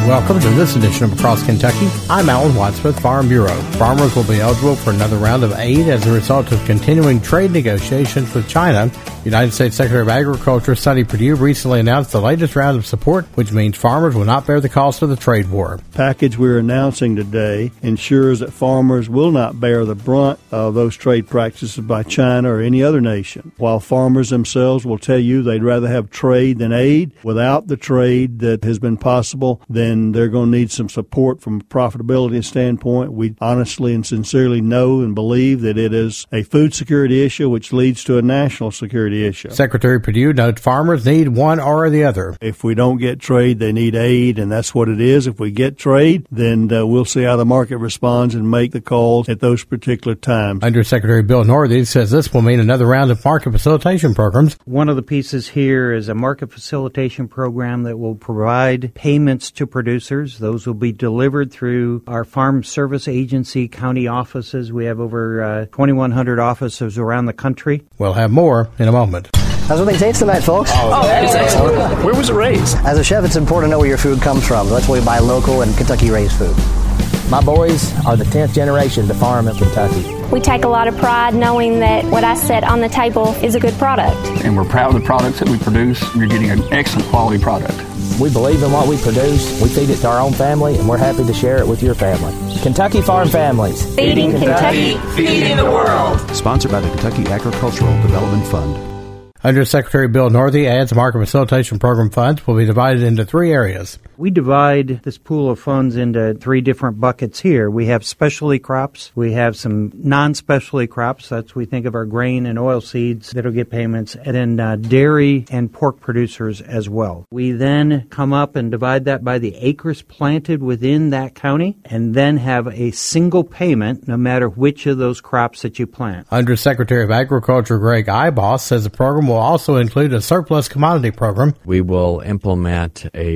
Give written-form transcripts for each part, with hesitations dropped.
Welcome to this edition of Across Kentucky. I'm Alan Watts with Farm Bureau. Farmers will be eligible for another round of aid as a result of continuing trade negotiations with China. United States Secretary of Agriculture Sonny Perdue recently announced the latest round of support, which means farmers will not bear the cost of the trade war. The package we're announcing today ensures that farmers will not bear the brunt of those trade practices by China or any other nation. While farmers themselves will tell you they'd rather have trade than aid, without the trade that has been possible, then they're going to need some support from a profitability standpoint. We honestly and sincerely know and believe that it is a food security issue which leads to a national security issue. Secretary Perdue notes farmers need one or the other. If we don't get trade, they need aid, and that's what it is. If we get trade, then we'll see how the market responds and make the calls at those particular times. Undersecretary Bill Northey says this will mean another round of market facilitation programs. One of the pieces here is a market facilitation program that will provide payments to producers. Those will be delivered through our Farm Service Agency county offices. We have over 2,100 offices around the country. We'll have more in a moment. How's what they taste tonight, folks? Oh, that's excellent. Where was it raised? As a chef, it's important to know where your food comes from. That's why we buy local and Kentucky-raised food. My boys are the 10th generation to farm in Kentucky. We take a lot of pride knowing that what I set on the table is a good product. And we're proud of the products that we produce. You're getting an excellent quality product. We believe in what we produce. We feed it to our own family, and we're happy to share it with your family. Kentucky Farm Families. Feeding Kentucky, feeding the world. Sponsored by the Kentucky Agricultural Development Fund. Undersecretary Bill Northey adds market facilitation program funds will be divided into three areas. We divide this pool of funds into three different buckets here. We have specialty crops. We have some non-specialty crops. That's we think of our grain and oil seeds that will get payments, and then dairy and pork producers as well. We then come up and divide that by the acres planted within that county and then have a single payment no matter which of those crops that you plant. Undersecretary of Agriculture Greg Iboss says the program will also include a surplus commodity program. We will implement a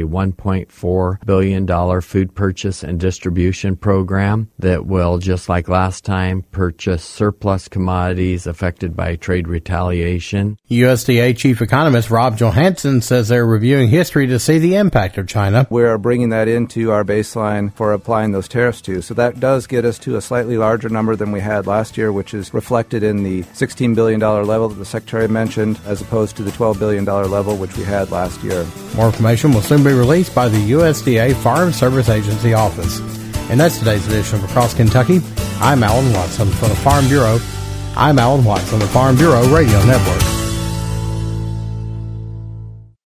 $1.4 billion food purchase and distribution program that will, just like last time, purchase surplus commodities affected by trade retaliation. USDA Chief Economist Rob Johansson says they're reviewing history to see the impact of China. We're bringing that into our baseline for applying those tariffs to. So that does get us to a slightly larger number than we had last year, which is reflected in the $16 billion level that the Secretary mentioned, as opposed to the $12 billion level which we had last year. More information will soon be released by the USDA Farm Service Agency office. And that's today's edition of Across Kentucky. I'm Alan Watts on the Farm Bureau. I'm Alan Watts on the Farm Bureau Radio Network.